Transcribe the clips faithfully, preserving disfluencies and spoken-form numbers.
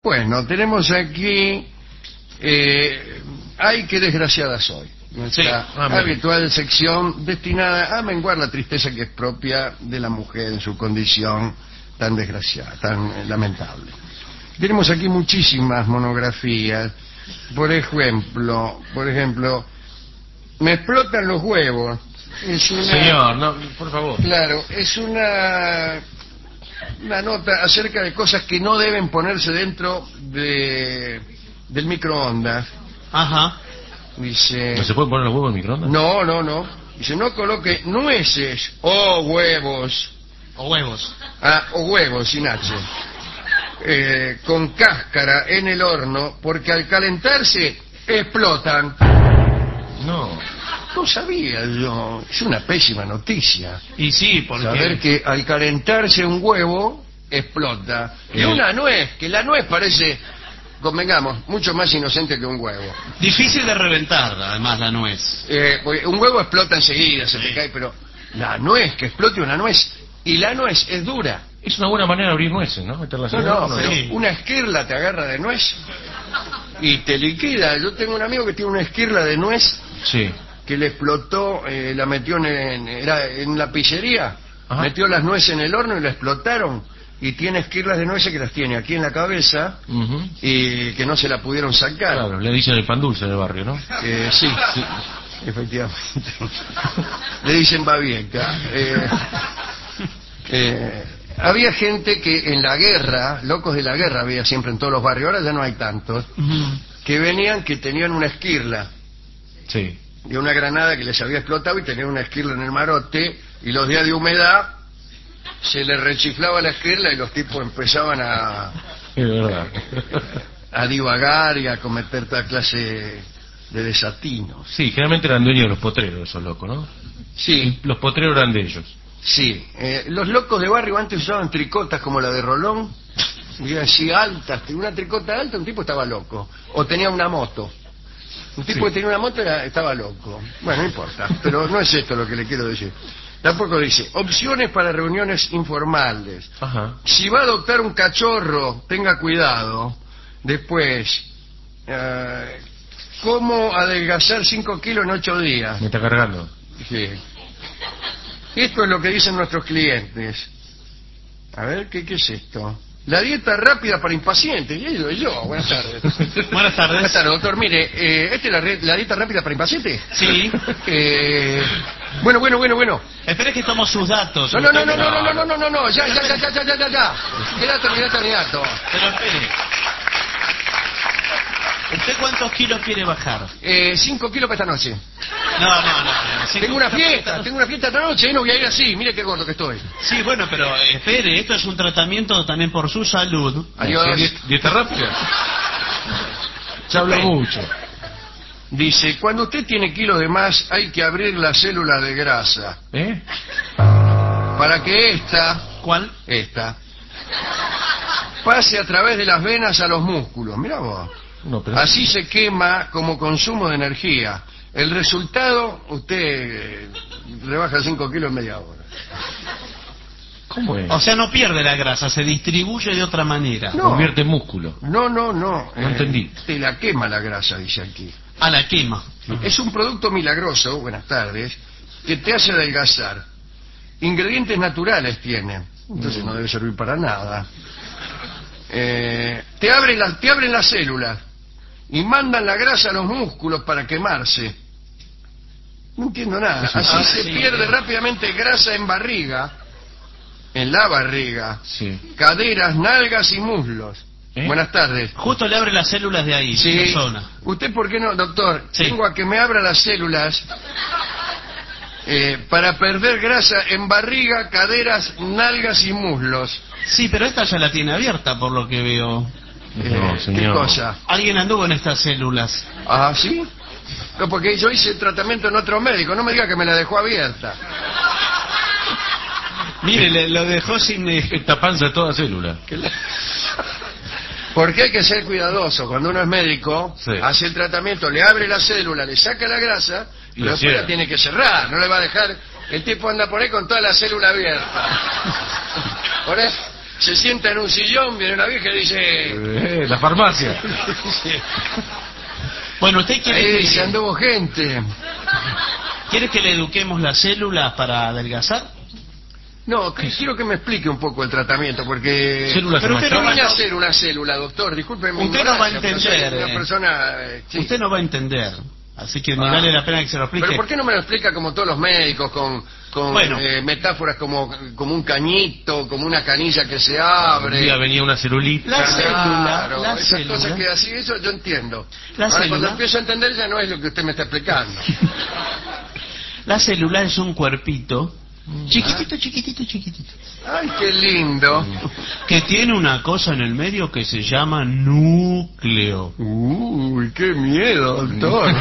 Bueno, tenemos aquí... Eh, ¡Ay, qué desgraciada soy! Nuestra sí, habitual sección destinada a menguar la tristeza que es propia de la mujer en su condición tan desgraciada, tan lamentable. Tenemos aquí muchísimas monografías. Por ejemplo, por ejemplo, me explotan los huevos. Es una, Señor, no, por favor. Claro, es una... una nota acerca de cosas que no deben ponerse dentro de del microondas. Ajá. Dice... ¿No se pueden poner los huevos en el microondas? No, no, no. Dice, no coloque nueces o huevos. O huevos. Ah, o huevos, sin H. Eh, con cáscara en el horno, porque al calentarse explotan. No. No sabía yo. Es una pésima noticia. Y sí, porque... Saber que al calentarse un huevo, explota. Y El... una nuez, que la nuez parece... convengamos, mucho más inocente que un huevo. Difícil de reventar, además, la nuez. Eh, un huevo explota enseguida, se sí. te cae, pero la nuez, que explote una nuez, y la nuez es dura. Es una buena manera de abrir nueces, ¿no? Meterlas no, en no, no, pero sí. Una esquirla te agarra de nuez y te liquida. Yo tengo un amigo que tiene una esquirla de nuez sí. que le explotó, eh, la metió en, era en la pizzería, ajá. Metió las nueces en el horno y la explotaron. Y tiene esquirlas de nueces que las tiene aquí en la cabeza uh-huh. y que no se la pudieron sacar. Claro, le dicen el pan dulce del barrio, ¿no? Eh, sí, sí, efectivamente. Le dicen babieca. Eh, eh, había gente que en la guerra, locos de la guerra había siempre en todos los barrios, ahora ya no hay tantos, uh-huh. que venían que tenían una esquirla. Sí. De una granada que les había explotado y tenían una esquirla en el marote, y los días de humedad se les rechiflaba la esquirla y los tipos empezaban a es verdad. a divagar y a cometer toda clase de desatinos. Sí, generalmente eran dueños de los potreros esos locos, ¿no? Sí. Los potreros eran de ellos. Sí. Eh, los locos de barrio antes usaban tricotas como la de Rolón, y así altas, una tricota alta, un tipo estaba loco. O tenía una moto. Un tipo sí. que tenía una moto era, estaba loco. Bueno, no importa, pero no es esto lo que le quiero decir. Tampoco dice, opciones para reuniones informales. Ajá. Si va a adoptar un cachorro, tenga cuidado. Después, uh, ¿cómo adelgazar cinco kilos en ocho días? Me está cargando. Sí. Esto es lo que dicen nuestros clientes. A ver, ¿qué, qué es esto? La dieta rápida para impacientes. Y yo, yo. Buenas tardes. Buenas tardes. Buenas tardes, doctor. Mire, eh, ¿esta es la, re, la dieta rápida para impacientes? Sí. eh, bueno, bueno, bueno, bueno. Espere que tomo sus datos. No, no, no, no, no, no, no, no, no, no, no. Ya, ya, ya, ya, ya, ya, ya, ya. ¿Qué dato, qué dato, qué dato? Pero espere. ¿Usted cuántos kilos quiere bajar? Eh, cinco kilos para esta noche. No, no, no. no tengo una fiesta, tengo una fiesta esta noche y no voy a ir así. Mire qué gordo que estoy. Sí, bueno, pero espere, esto es un tratamiento también por su salud. Adiós. ¿Dieta rápida? Se habla mucho. Dice, cuando usted tiene kilos de más, hay que abrir la célula de grasa. ¿Eh? Para que esta... ¿Cuál? Esta. Pase a través de las venas a los músculos. Mirá vos. No, pero... Así se quema como consumo de energía. El resultado, usted eh, rebaja cinco kilos en media hora. ¿Cómo es? O sea, no pierde la grasa, se distribuye de otra manera. No. Convierte en músculo. No, no, no. No eh, entendí. Te la quema la grasa, dice aquí. A la quema. Uh-huh. Es un producto milagroso, buenas tardes, que te hace adelgazar. Ingredientes naturales tiene. Entonces uh-huh. no debe servir para nada. Eh, te, abre la, te abren las células y mandan la grasa a los músculos para quemarse. No entiendo nada. Así ah, se sí, pierde sí. rápidamente grasa en barriga, en la barriga, sí. caderas, nalgas y muslos. ¿Eh? Buenas tardes. Justo le abre las células de ahí, sí. de la zona. ¿Usted por qué no, doctor? Sí. Tengo a que me abra las células eh, para perder grasa en barriga, caderas, nalgas y muslos. Sí, pero esta ya la tiene abierta, por lo que veo. Eh, no, ¿Qué cosa? Alguien anduvo en estas células. Ah, ¿sí? No, porque yo hice el tratamiento en otro médico. No me diga que me la dejó abierta. Mire, le, lo dejó sin... Esta panza toda célula. Porque hay que ser cuidadoso. Cuando uno es médico, sí. hace el tratamiento, le abre la célula, le saca la grasa, y pero después la tiene que cerrar. No le va a dejar... El tipo anda por ahí con toda la célula abierta. Por eso... se sienta en un sillón, viene una vieja y dice... Eh, la farmacia. Sí. Bueno, usted quiere Ahí que... se anduvo gente. ¿Quiere que le eduquemos las células para adelgazar? No, que- quiero que me explique un poco el tratamiento, porque... Células Pero usted ¿Qué no va viene a a- hacer una célula, doctor? Disculpe mi Usted no va a ignorancia, pero soy entender, una eh. persona... eh, sí. Usted no va a entender. Así que ni Ah. vale la pena que se lo explique. Pero ¿por qué no me lo explica como todos los médicos, con, con Bueno. eh, metáforas como, como un cañito, como una canilla que se Un abre? día venía una celulita. La Claro, célula, la esas célula. cosas que así, eso yo entiendo. La Ahora, cuando célula. empiezo a entender ya no es lo que usted me está explicando. La célula es un cuerpito chiquitito, chiquitito, chiquitito, Ay, qué lindo. que tiene una cosa en el medio que se llama núcleo. Uy, qué miedo, doctor.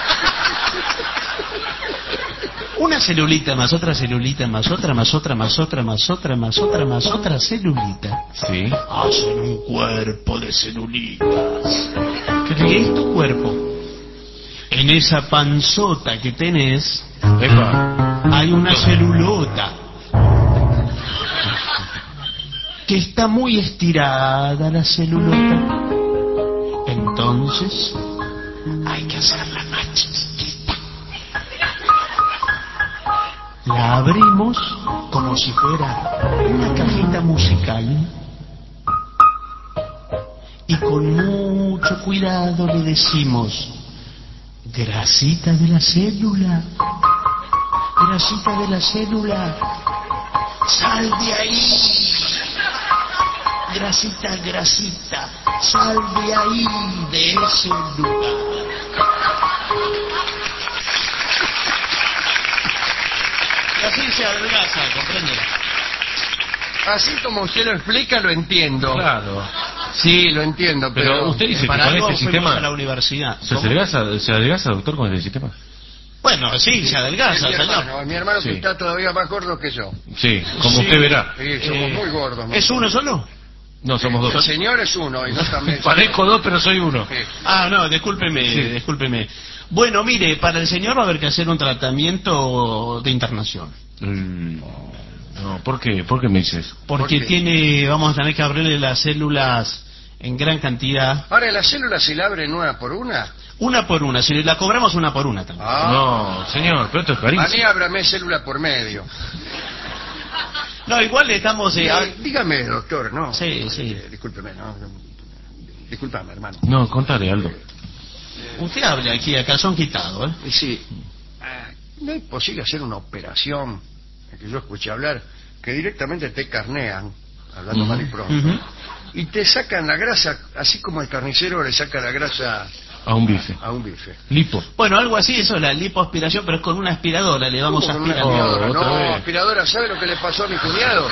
Una celulita más otra celulita más otra más otra más otra más otra más otra más otra celulita Sí. hacen un cuerpo de celulitas. ¿Qué es tu cuerpo? En esa panzota que tenés Epa. hay una celulota que está muy estirada, la celulota. Entonces hay que hacerla más chiquitita. La abrimos como si fuera una cajita musical y con mucho cuidado le decimos: grasita de la célula, grasita de la célula, sal de ahí. Grasita, grasita, sal de ahí, de ese lugar. Y así se adelgaza, comprende. Así como usted lo explica, lo entiendo. Claro. Sí, lo entiendo, pero... Pero usted dice que Para con algo este fuimos a la sistema universidad. se ¿Cómo? adelgaza, se adelgaza, doctor, con este sistema. Bueno, sí, se adelgaza, mi señor. hermano, mi hermano Sí. que está todavía más gordo que yo. Sí, como Sí. usted verá. Sí, somos Eh, muy gordos. ¿Es uno solo? No, somos El dos. señor es uno y no también... Parezco dos, pero soy uno. Sí. Ah, no, discúlpeme, Sí. discúlpeme. Bueno, mire, para el señor va a haber que hacer un tratamiento de internación. Mm, No, ¿por qué? ¿Por qué me dices? Porque ¿Por qué? tiene, vamos a tener que abrirle las células en gran cantidad. Ahora, ¿las células se la abren una por una? Una por una, si la cobramos una por una también. Ah. No, señor, pero esto es A mí carísimo. ábrame célula por medio. No, igual le estamos... eh, Eh, a- dígame, doctor, ¿no? Sí, sí. Eh, discúlpeme, ¿no? Discúlpame, hermano. No, contale, Aldo. Usted hable aquí, a calzón quitado, ¿eh? Y sí, ah, ¿no es posible hacer una operación, que yo escuché hablar, que directamente te carnean, hablando Ujú. mal y pronto, Ujú. y te sacan la grasa, así como el carnicero le saca la grasa A un bife. a un bife? Lipo. Bueno, algo así, eso es la lipoaspiración, pero es con una aspiradora, le vamos a ¿Cómo con una aspirar. aspiradora? Oh, otra no, vez. aspiradora, ¿sabe lo que le pasó a mi cuñado?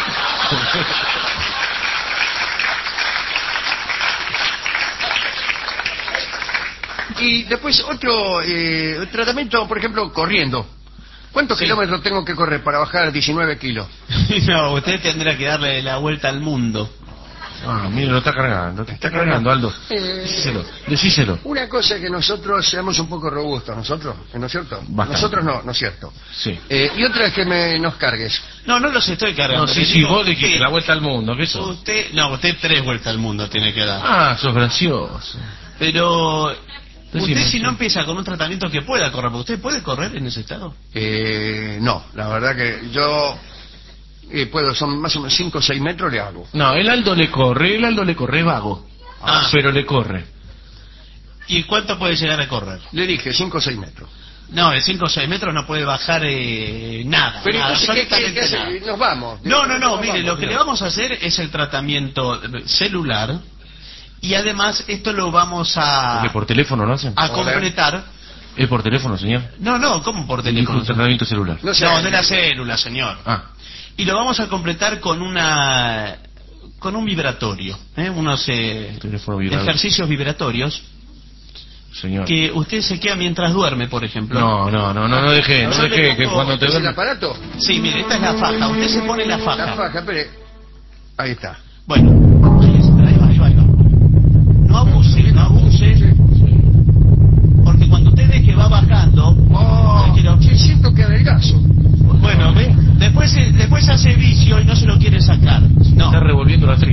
Y después otro eh, tratamiento, por ejemplo, corriendo. ¿Cuántos Sí. kilómetros tengo que correr para bajar diecinueve kilos? No, usted tendrá que darle la vuelta al mundo. Ah, mire, lo está cargando. Te está cargando, Aldo. Eh, Decíselo, decíselo. Una cosa es que nosotros seamos un poco robustos, nosotros, ¿no es cierto? Bastante. Nosotros no, no es cierto. Sí. Eh, y otra es que me, nos cargues. No, no los estoy cargando. No, sí, Le sí, digo, vos dijiste usted- la vuelta al mundo, ¿qué eso? Usted, no, usted tres vueltas al mundo tiene que dar. Ah, sos gracioso. Pero Decime, usted si sí. no empieza con un tratamiento que pueda correr, ¿usted puede correr en ese estado? Eh, no, la verdad que yo eh, puedo, son más o menos cinco o seis metros le hago. No, el Aldo le corre, el Aldo le corre es vago. Ah. Pero le corre. ¿Y cuánto puede llegar a correr? Le dije cinco o seis metros. No, de cinco o seis metros no puede bajar eh, nada. Pero nada, entonces, ¿qué, qué- absolutamente qué hace? nada. Nos vamos. No, no, no, Nos mire, vamos, lo que le vamos a hacer es el tratamiento celular y además esto lo vamos a, Porque por teléfono lo hacen. a completar. Es por teléfono, señor. No, no, ¿cómo por Dijo teléfono? un tratamiento celular. No sé. No, de la célula, señor. Ah, Y lo vamos a completar con una con un vibratorio, ¿eh? unos eh, teléfono vibrador. ejercicios vibratorios Señor. que usted se queda mientras duerme, por ejemplo. No, no, no, no, no deje, no Yo le deje que pongo- cuando te ¿Es el duermes... aparato? Sí, mire, esta es la faja. Usted se pone la faja. La faja, espere. Ahí está. Bueno, ahí está, ahí va, ahí va, ahí va. No abuse, no abuse. Porque cuando usted ve que va bajando, Oh, tranquilo. sí, siento que adelgazo. Bueno, ve, después, eh, después hace vicio y no se lo quiere sacar. No. Está revolviendo la tripa.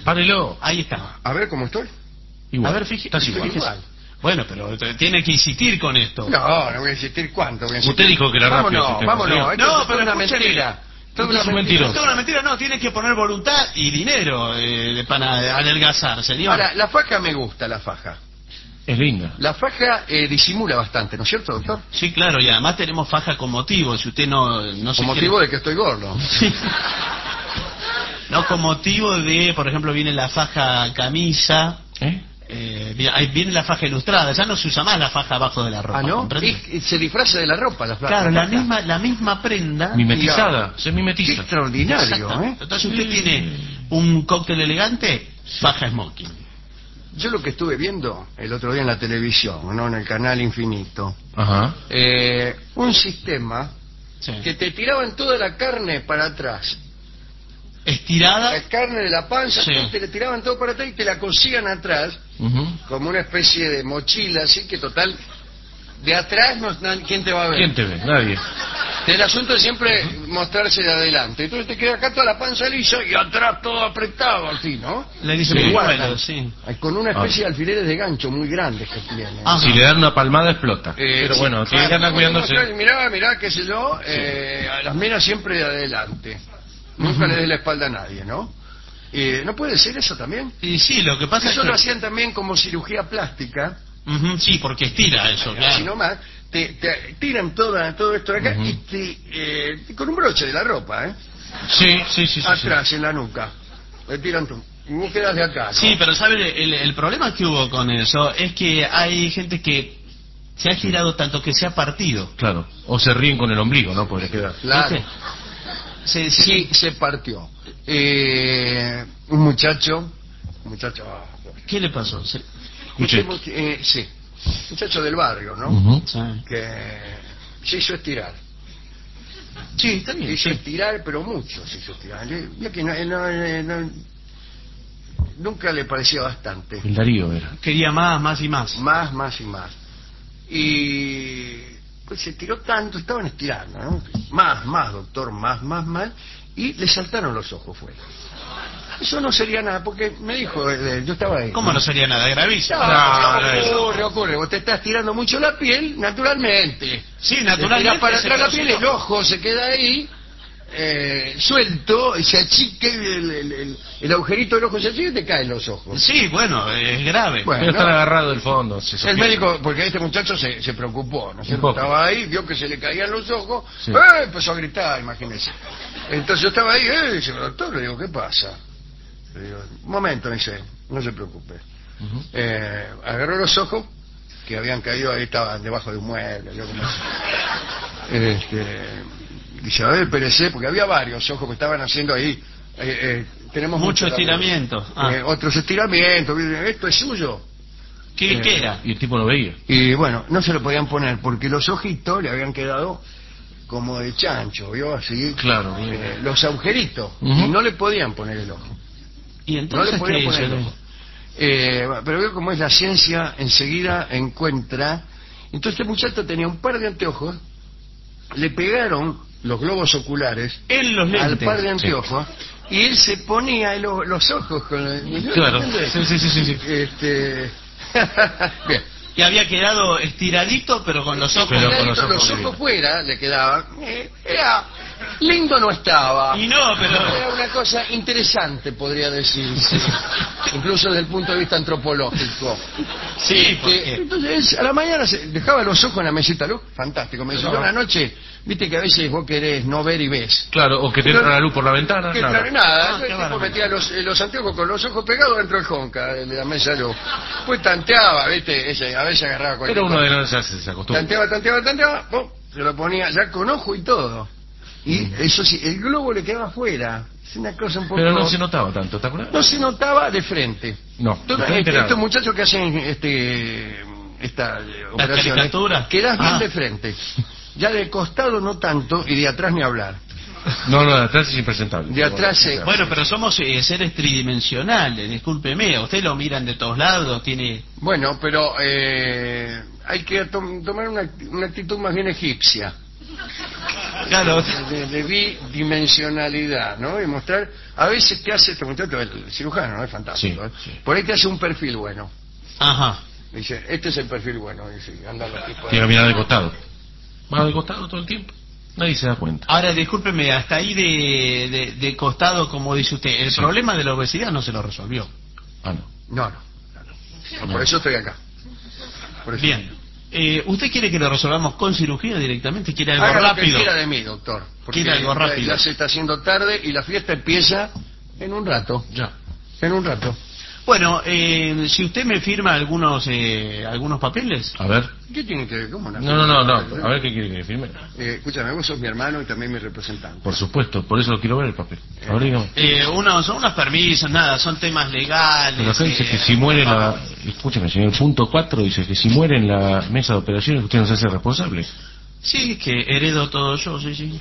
Párelo. Ahí está. A ver cómo estoy. Igual. A ver, fíjese. Estás igual. fíjese. Bueno, pero tiene que insistir con esto. No, no voy a insistir cuánto. Voy a insistir. Usted dijo que era rápido. Vámonos, si vámonos. te- Esto No, es pero una escúcheme. mentira. Todo Usted es un una mentiroso. Esto es una mentira, no, tiene que poner voluntad y dinero eh, para adelgazar, señor. Ahora, la faja me gusta, la faja. Es linda. La faja eh, disimula bastante, ¿no es cierto, doctor? Sí, claro, y además tenemos faja con motivo, si usted no, no se Con quiere- motivo de que estoy gordo. No, con motivo de, por ejemplo, viene la faja camisa, ¿Eh? eh, vi- ahí viene la faja ilustrada, ya no se usa más la faja abajo de la ropa. Ah, ¿no? ¿comprende? Y- y se disfraza de la ropa la faja. Claro, la misma, la misma prenda. Mimetizada. Se Qué mimetiza. extraordinario, Exacto. ¿eh? Entonces usted tiene un cóctel elegante, faja smoking. Yo lo que estuve viendo el otro día en la televisión, ¿no? En el canal Infinito, Ajá. eh, un sistema Sí. que te tiraban toda la carne para atrás. Estirada. La carne de la panza, Sí. todo, te la tiraban todo para atrás y te la cosían atrás, Ujú. como una especie de mochila, así que total, de atrás, no, no- ¿quién te va a ver? ¿Quién te ve? Nadie. El asunto es siempre mostrarse de adelante. Entonces te queda acá toda la panza lisa y atrás todo apretado, así, ¿no? Le dice Sí. muy Igual, bueno, sí. Con una especie Ah. de alfileres de gancho muy grandes que tiene. Ah, Si le dan una palmada explota. Eh, Pero sí, bueno, tiene que claro, andar cuidándose. mostrar- Mirá, mirá, qué sé yo, eh, a las minas siempre de adelante. Nunca le des la espalda a nadie, ¿no? Eh, ¿No puede ser eso también? Y sí, lo que pasa Eso es lo que... hacían también como cirugía plástica, Ujú, sí, porque estira eso, así claro. nomás. Te, te tiran toda, todo esto de acá Ujú. y te, eh, con un broche de la ropa, ¿eh? Sí, sí, sí. sí, sí. Atrás, en la nuca. Le tiran tú. Y vos quedas de acá, ¿no? Sí, pero ¿sabe? El, el problema que hubo con eso es que hay gente que se ha girado tanto que se ha partido. Claro. O se ríen con el ombligo, ¿no? Podría quedar. Claro. ¿Viste? Se, se- Sí, se partió. Eh, un muchacho, un muchacho, ah, ¿Qué le pasó? Se- Escuché. eh, sí, muchacho del barrio, ¿no? Ujú. sí. Que se hizo estirar. Sí, está Se bien. hizo sí. estirar, pero mucho se hizo estirar. Le- ya que no, no- no- nunca le parecía bastante. El Darío era. Quería más, más y más. Más, más y más. Y pues se tiró tanto, estaban estirando, ¿no? Más, más, doctor, más, más, más. Y le saltaron los ojos fuera. Eso no sería nada, porque me dijo, eh, yo estaba ahí. ¿Cómo no sería nada gravísimo? No, No, no, no es. ocurre, ocurre. Vos te estás tirando mucho la piel, naturalmente. Sí, Te naturalmente. tirás para se atrás la quedó piel, sin el ojo se queda ahí, eh, suelto, y se achique el, el- el- el agujerito del ojo se achica y te caen los ojos. Sí, bueno, es grave. Bueno, Pero no. están agarrados del fondo. se El sostiene. médico, porque este muchacho se, se preocupó, ¿no es Un cierto? poco. Estaba ahí, vio que se le caían los ojos, Sí. ¡eh! Empezó a gritar, imagínese. Entonces yo estaba ahí, ¡eh! Dice, doctor, le digo, ¿qué pasa? Le digo, un momento, dice, no se preocupe. Ujú. Eh, agarró los ojos, que habían caído, ahí estaban debajo de un mueble, ¿vio cómo es? Este, dice, a ver, espérese, porque había varios ojos que estaban haciendo ahí. eh, eh, tenemos Mucho mucho estiramiento. Ah. Eh, otros estiramientos, esto es suyo. ¿Qué, eh, qué era? Y el tipo no veía. Y bueno, no se lo podían poner porque los ojitos le habían quedado como de chancho, ¿vio? Así, Claro, bien. eh, los agujeritos, Ujú. y no le podían poner el ojo. Y No entonces le podían ¿qué poner el hizo? ojo. Eh, pero veo cómo es la ciencia, enseguida encuentra. Entonces este muchacho tenía un par de anteojos, le pegaron los globos oculares En los al lentes. par de anteojos y él se ponía en lo- los ojos con el- Claro. ¿entendés? Sí, sí, sí, sí, sí. Este... Bien. Y había quedado estiradito, pero con los ojos. Pero con los Los ojos ojos, divinos. fuera le quedaban. Eh, era lindo no estaba. Y no, pero. Era una cosa interesante, podría decirse. Incluso desde el punto de vista antropológico. Sí, Este, porque. entonces, a la mañana se dejaba los ojos en la mesita luz. Fantástico. Me dice, yo a la noche, viste que a veces vos querés no ver y ves. Claro, o que te entra la luz por la ventana. Que nada. claro, nada, Ah, el qué tipo bárbaro. metía los, eh, los anteojos con los ojos pegados dentro del jonca de la mesa de luz. Pues tanteaba, viste, ese, a veces agarraba cualquier Pero uno cosa. de no se hace, se acostumbra. Tanteaba, tanteaba, tanteaba, pum, se lo ponía ya con ojo y todo. Y Mm. eso sí, el globo le quedaba afuera. Es una cosa un poco... Pero no se notaba tanto, ¿te acuerdas? no se notaba de frente. No, Todo- de frente este- nada. estos muchachos que hacen este esta eh, operaciones, caricaturas. quedás bien Ah. de frente. Ya de costado no tanto y de atrás ni hablar. No, no, de atrás es impresentable. De atrás, Bueno, eh, Bueno, pero somos eh, seres tridimensionales, discúlpeme. A usted lo miran de todos lados, tiene. Bueno, pero eh, hay que tom- tomar una, una actitud más bien egipcia. Claro. de, de bidimensionalidad, ¿no? Y mostrar, a veces te hace, este muchacho, el cirujano, ¿no? Es fantástico, Sí, ¿eh? sí. Por ahí te hace un perfil bueno. Ajá. Dice, este es el perfil bueno. Dice, anda los tipos. Tiene que mirar de costado. Va de costado todo el tiempo. Nadie se da cuenta. Ahora, discúlpeme, hasta ahí de, de, de costado, como dice usted, el Sí. problema de la obesidad no se lo resolvió. Ah, no. No, no. no, no. No, por eso estoy acá. Por eso. Bien. Eh, ¿Usted quiere que lo resolvamos con cirugía directamente? ¿Quiere algo Haga lo que rápido? quiera de mí, doctor. Porque Quiere algo rápido. ya se está haciendo tarde y la fiesta empieza en un rato. Ya. En un rato. Bueno, eh, si usted me firma algunos eh, algunos papeles. A ver. ¿Qué tiene que ver? ¿Cómo No, no, no, no. A ver qué quiere que firme. Eh, escúchame, vos sos mi hermano y también mi representante. Por supuesto, por eso quiero ver el papel. A ver, dígame. Eh, unos, son unos permisos, nada, son temas legales. Pero acá dice eh, que si muere la... Escúcheme, señor, el punto cuatro dice que si muere en la mesa de operaciones usted no se hace responsable. Sí, que heredo todo yo, sí, sí.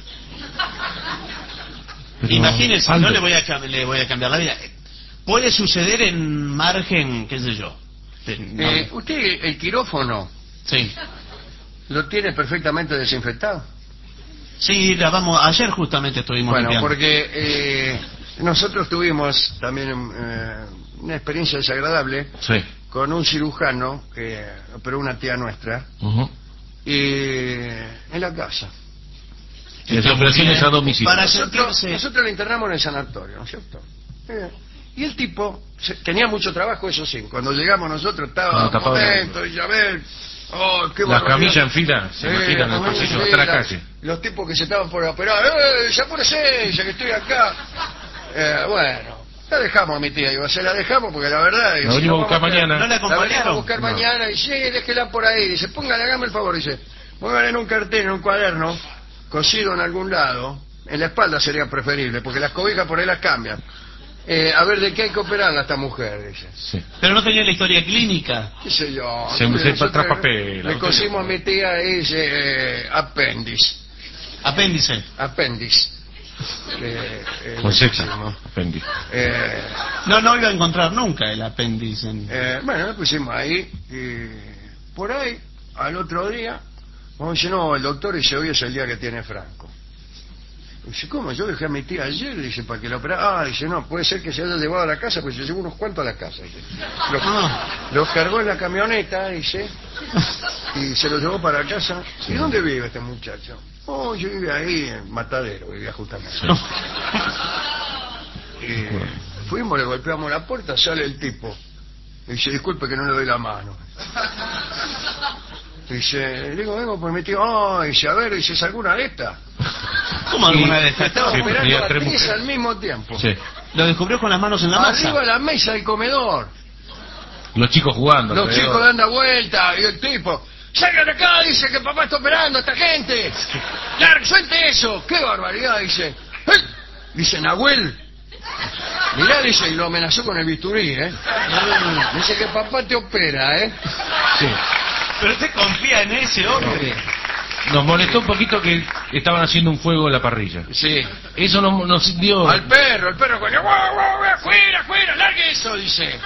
Pero, Imagínese, Aldo, no le voy, a, cam- le voy a cambiar la vida. Puede suceder en margen, qué sé yo. de- no- Eh, ¿Usted el quirófano sí. lo tiene perfectamente desinfectado? Sí, la vamos, ayer justamente estuvimos Bueno, limpiando. porque eh, nosotros tuvimos también eh, una experiencia desagradable Sí. con un cirujano que operó una tía nuestra Ujú. y en la casa. Y las operaciones a domicilio. Para Nosotros, sentirse- nosotros lo internamos en el sanatorio, ¿no es cierto? Eh, y el tipo se- tenía mucho trabajo, eso sí. Cuando llegamos nosotros estaba Ah, un tapado. momento y ya ven, oh, qué Las barbaridad. camillas en fila, se Eh, imaginan el las pasillo camillas hasta la en fila, calle. Los tipos que se estaban por operar, ¡eh, ya apúrese, ya que estoy acá! Eh, bueno, la dejamos a mi tía, digo, se la dejamos porque la verdad... La si venimos no a buscar vamos mañana. ¿No la La venimos a acompañaron? buscar No. mañana y sí, déjela por ahí. Dice, póngale, hágame el favor. Dice, póngale en un cartel, en un cuaderno, cosido en algún lado. En la espalda sería preferible, porque las cobijas por ahí las cambian. Eh, a ver, ¿de qué hay que operarla esta mujer? Dice. Sí. Pero no tenía la historia clínica. ¿Qué sé yo? Se- Entonces se nosotros trae papel. Le cosimos a mi tía y dice, eh, apéndice. Apéndice. Apéndice. Eh, eh, Con le sexo. pusimos. Fendi. Eh, No, no iba a encontrar nunca el apéndice. en- Eh, bueno, lo pusimos ahí y por ahí, al otro día, vamos a decir, no, el doctor dice, hoy es el día que tiene Franco. Dice, ¿cómo? Yo dejé a mi tía ayer, dice, para que la operara. Ah, dice, no, puede ser que se haya llevado a la casa, pues se llevó unos cuantos a la casa. Dice. Los, Ah. los cargó en la camioneta, dice, y se los llevó para casa. ¿Y dónde vive este muchacho? Oh, yo vive ahí en Matadero, vivía justamente. Sí. Y fuimos, le golpeamos la puerta, sale el tipo. Dice, disculpe que no le doy la mano. Dice, le digo, vengo por mi tío. Oh, dice, a ver, dice, ¿es alguna de estas? ¿Cómo alguna vez? Estaba Sí, operando tenía a tres tres mujeres. al mismo tiempo. Sí. Lo descubrió con las manos en la masa. Arriba de la mesa del comedor. Los chicos jugando. Los alrededor. chicos dando vuelta y el tipo, salgan de acá, dice que papá está operando a esta gente. Larg, suelte eso. Qué barbaridad, dice. ¡Eh! Dice, Nahuel. Mirá, dice, y lo amenazó con el bisturí, ¿eh? Dice que papá te opera, ¿eh? Sí. Pero usted confía en ese hombre. Nos molestó un poquito que estaban haciendo un fuego en la parrilla. Sí. Eso nos, nos dio... Al perro, el perro con el guau, guau, guau, afuera, afuera, largue eso, dice.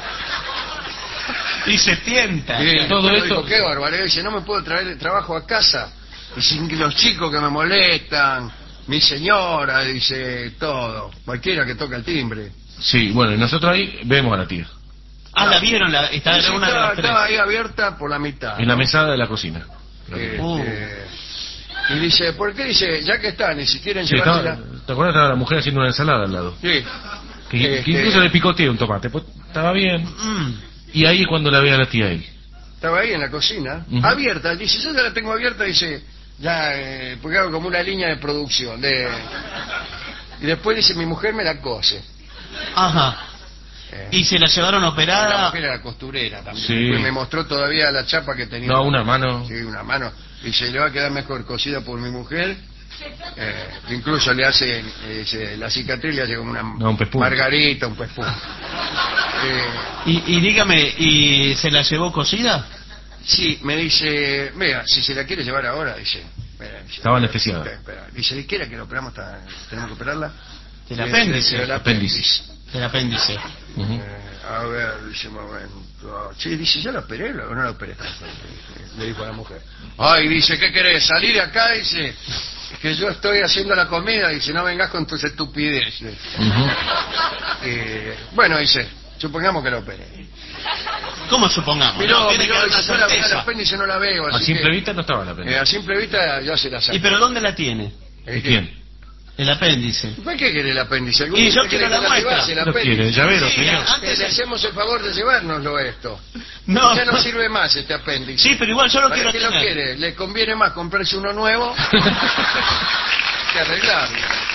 Y se tienta. Y todo todo esto- esto. Qué barbaridad, dice, no me puedo traer el trabajo a casa. Y sin los chicos que me molestan, mi señora, dice, todo. Cualquiera que toca el timbre. Sí, bueno, y nosotros ahí vemos a la tía. Ah, la vieron, la, está en Sí, una de estaba, las tres. estaba ahí abierta por la mitad. En la mesada de la cocina. Este, Uh. Y dice, ¿por qué? Dice, ya que están, y si quieren Sí, estaba- llevársela... ¿Te acuerdas? Estaba la mujer haciendo una ensalada al lado. Sí. Que, que Este- incluso le picoteé un tomate. Pues estaba bien. Mm. Y ahí es cuando la ve a la tía ahí. Estaba ahí en la cocina, Ujú. abierta. Dice, yo ya la tengo abierta, dice, ya, eh, porque hago como una línea de producción. De... Y después dice, mi mujer me la cose. Ajá. Eh, Y se la llevaron la operada. mujer era costurera también. Sí. Después me mostró todavía la chapa que tenía. No, una mano. Sí, una mano. Dice, le va a quedar mejor cosida por mi mujer. Eh, incluso le hace, eh, dice, la cicatriz le hace como una No, un pespunto. margarita, un pespunto. Eh, Y, y dígame, ¿y se la llevó cocida? sí, me dice, vea, si se la quiere llevar ahora, dice. Espera, dice, Estaba anestesiada. espera, espera. Dice, ¿quiere que la operamos? Está- tenemos que operarla. El Eh, apéndice. el Apéndice. El apéndice. Uh-huh. Eh, a ver, dice un momento. Sí, dice, ¿ya lo operé o no lo operé? Le dijo a la mujer. Ay, dice, ¿qué querés? ¿Salir de acá? Dice, que yo estoy haciendo la comida. Dice, no vengas con tus estupideces. Uh-huh. eh, bueno, dice, supongamos que lo operé. ¿Cómo supongamos? Pero, no, pero yo la, la apéndice no la veo. A simple que, vista no estaba la apéndice. Eh, a simple vista ya se la saco. ¿Y pero dónde la tiene? ¿Y quién? El apéndice. ¿Para qué quiere el apéndice? Y yo quiero la muestra. ¿Lo quiere? El llavero, sí, señor. Antes le hacemos el favor de llevárnoslo esto. No. Ya no sirve más este apéndice. Sí, pero igual yo lo ¿Para quiero qué tener. lo quiere? Le conviene más comprarse uno nuevo que arreglarlo.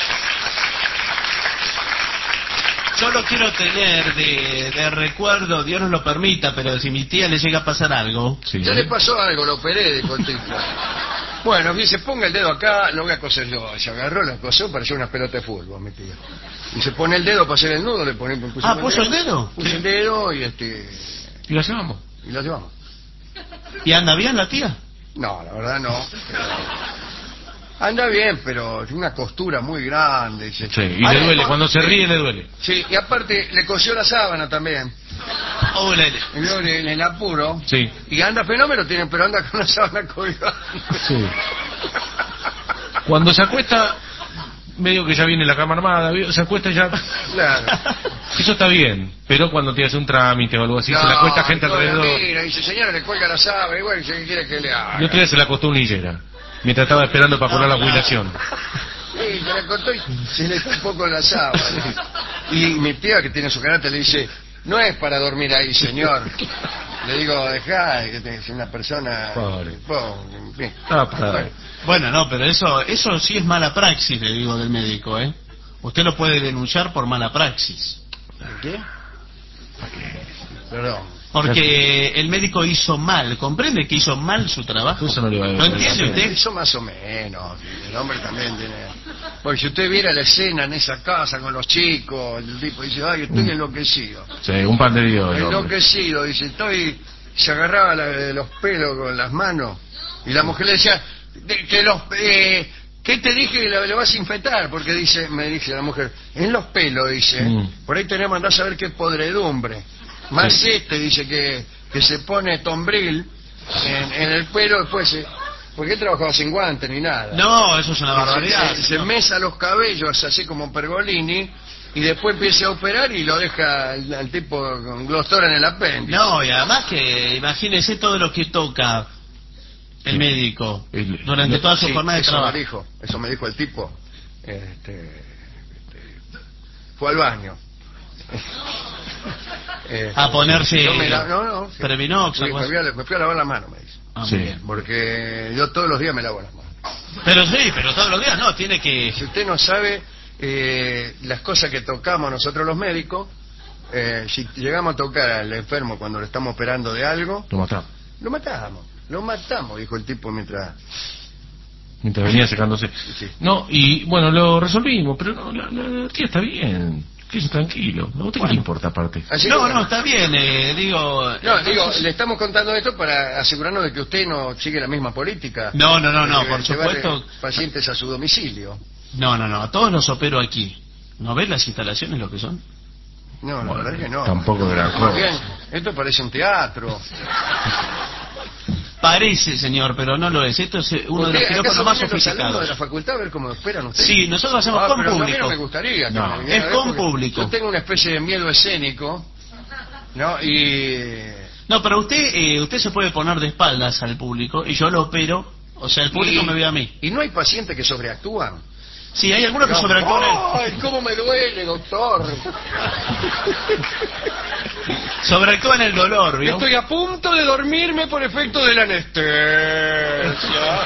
Yo lo quiero tener de, de recuerdo, Dios nos lo permita, pero si mi tía le llega a pasar algo... Sí, ya ¿eh? le pasó algo, lo operé de contento. Bueno, dice, ponga el dedo acá, lo voy a coser yo. Se agarró, lo cosó, parecía una pelota de fútbol, mi tía. Y se pone el dedo para hacer el nudo, le pone... Ah, ¿puso el dedo? Puso el dedo y este... ¿Y lo llevamos? Y lo llevamos. ¿Y anda bien la tía? No, la verdad no. Anda bien, pero tiene una costura muy grande. Sí, y le duele, cuando se ríe le duele. Sí, y aparte le cosió la sábana también. Oh, le... En, en el apuro. Sí. Y anda fenómeno, tiene, pero anda con la sábana colgada. Sí. Cuando se acuesta, medio que ya viene la cama armada, se acuesta ya... Claro. Eso está bien, pero cuando te hace un trámite o algo así, No, se le acuesta gente no, alrededor. Mira, dice, señora, le cuelga la sábana, y bueno, ¿qué quiere que le haga? Yo otro se la acostó un hillera, mientras estaba esperando para cobrar la jubilación. Sí, se la cortó y se le tapó con la sábana. Y mi tía, que tiene su carácter, le dice, no es para dormir ahí, señor. Le digo, dejá, que es una persona... Pobre. Pobre. Ah, para... Bueno. Bueno, no, pero eso eso sí es mala praxis, le digo, del médico, ¿eh? Usted lo puede denunciar por mala praxis. ¿Qué? Perdón. Porque el médico hizo mal, comprende que hizo mal su trabajo. Eso no le va a ¿Lo entiende usted? Eso más o menos. El hombre también tiene... Porque si usted viera la escena en esa casa con los chicos, el tipo dice, ay, estoy Mm. enloquecido. Sí, un pan de Dios. Enloquecido, dice, estoy... Se agarraba la, de los pelos con las manos. Y la mujer le decía, de, que los... Eh, ¿qué te dije que le, le vas a infectar? Porque dice, me dice la mujer, en los pelos, dice, Mm. por ahí tenemos, andar a saber qué podredumbre. Más Sí. este, dice, que, que se pone tombril en, en el pelo después se... Porque él trabajaba sin guantes ni nada. No, eso es una barbaridad. Se, se no. mesa los cabellos así como Pergolini y después empieza a operar y lo deja al, al tipo con glostora en el apéndice. No, y además que imagínese todo lo que toca el Sí. médico El- durante no, toda su Sí, jornada de eso trabajo. me dijo, eso me dijo el tipo. Este, este, fue al baño. Este, A ponerse yo me la- no, no, sí. Previnox, Fui- algo me, así. fui a, me fui a lavar la mano, me dice. Ah, Sí. muy bien. Porque yo todos los días me lavo las manos. Pero sí, pero todos los días no, tiene que... Si usted no sabe eh, las cosas que tocamos nosotros los médicos, eh, si llegamos a tocar al enfermo cuando le estamos operando de algo, Lo matamos. lo matamos, lo matamos, dijo el tipo mientras... Mientras venía secándose. Sí. No, y bueno, lo resolvimos, pero no, la, la, la tía está bien. Quédese tranquilo. ¿A usted qué le importa aparte? Así que, No, bueno, no, está bien, eh, digo... No, entonces- digo, le estamos contando esto para asegurarnos de que usted no sigue la misma política. No, no, no, no, de por llevar, supuesto. eh, pacientes a su domicilio. No, no, no, a todos los opero aquí. ¿No ves las instalaciones lo que son? No, la Bueno, verdad es que no. tampoco gran Más cosa. bien, esto parece un teatro. Parece, señor, pero no lo es. Esto es eh, uno de los ¿Usted, quirófanos acaso más vienen los alumnos de la sofisticados. facultad a ver cómo esperan ustedes? Sí, nosotros hacemos Ah, con pero a mí público. no me gustaría. que No, me viniera es a ver con porque público. Yo tengo una especie de miedo escénico, ¿no? Y... No, pero usted eh, usted se puede poner de espaldas al público y yo lo opero, o sea, el público y- me ve a mí. ¿Y no hay pacientes que sobreactúan? Sí, hay algunos que No. sobreactúan. ¡Ay, cómo me duele, doctor! Sobreactúan el dolor, ¿vio? Estoy a punto de dormirme por efecto de la anestesia.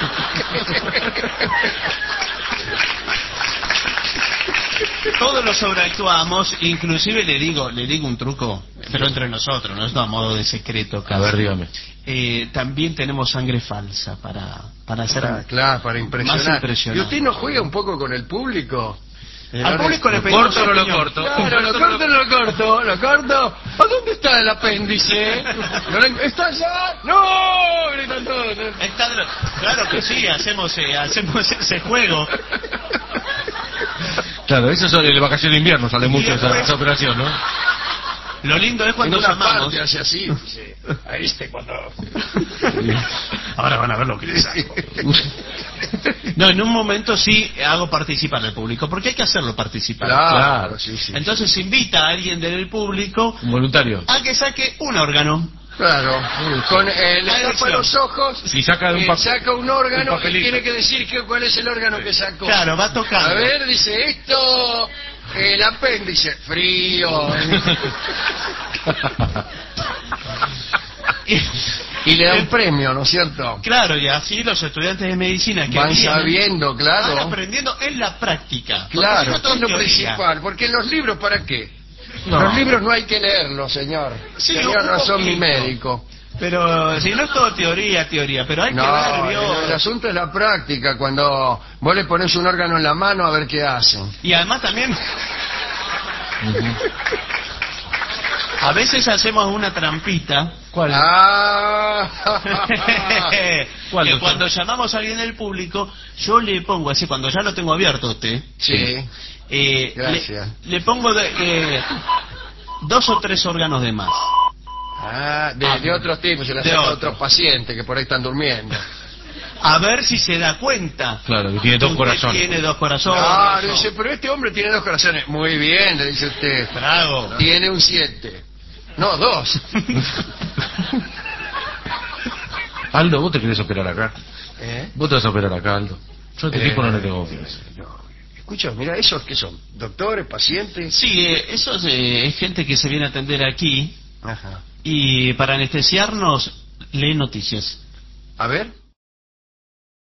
Todos lo sobreactuamos, inclusive le digo, le digo un truco, pero entre nosotros, no es a modo de secreto. A casi. ver, dígame. Eh, también tenemos sangre falsa para para hacer Ah, claro, para impresionar. más impresionante. ¿Y usted no juega un poco con el público? Eh, Al no, público le ¿lo pedimos corto o no lo opinión. corto? Claro, lo corto o no lo corto, lo corto. ¿A dónde está el apéndice? ¿No lo en- ¿Está allá? ¡No! Gritan todos. ¿no? Está de lo- Claro que sí, hacemos eh, hacemos ese juego. Claro, eso es de vacaciones de invierno, sale mucho después, esa, esa operación, ¿no? Lo lindo es cuando en una llamamos. parte hace así, dice, a este cuando... Ahora van a ver lo que les hago. No, en un momento sí hago participar al público, porque hay que hacerlo participar. Claro, Claro. sí, sí. Entonces invita a alguien del público Un voluntario. a que saque un órgano. Claro, con eh, le La tapa elección. los ojos Y saca de un eh, pa- saca un órgano un y papelito. tiene que decir que, cuál es el órgano que sacó. Claro, va tocando. A ver, dice esto, el apéndice, frío. Y le da un premio, ¿no es cierto? Claro, y así los estudiantes de medicina que Van vienen, sabiendo, claro. van aprendiendo en la práctica. Porque Claro, si no, todo es lo teoría. principal, porque los libros, ¿para qué? No. Los libros no hay que leerlos, señor. Sí, Señor, un no son mi poquito. médico. Pero si no es todo teoría, teoría, pero hay que No, ver, el, vio. el asunto es la práctica, cuando vos le pones un órgano en la mano a ver qué hacen. Y además también a veces hacemos una trampita. ¿Cuál? Ah, ¿Cuál, que doctor? cuando llamamos a alguien del público, yo le pongo así, cuando ya lo tengo abierto a usted, sí, eh, gracias. le, le pongo de, eh, dos o tres órganos de más. Ah, de, de otros tipos, se le De saca a otros. otros pacientes que por ahí están durmiendo. A ver si se da cuenta. Claro, que tiene dos Usted corazones. Tiene dos corazones. Ah, o- dice, pero este hombre tiene dos corazones. Muy bien, le dice usted. Trago. Tiene un siete. No, dos. Aldo, ¿vos te querés operar acá? ¿Eh? Vos te vas a operar acá, Aldo. Yo a este Eh, tipo no le tengo confianza. no. Escucha, mira, ¿esos qué son? ¿Doctores, pacientes? Sí, eh, eso es, eh, es gente que se viene a atender aquí Ajá. y para anestesiarnos lee noticias. A ver.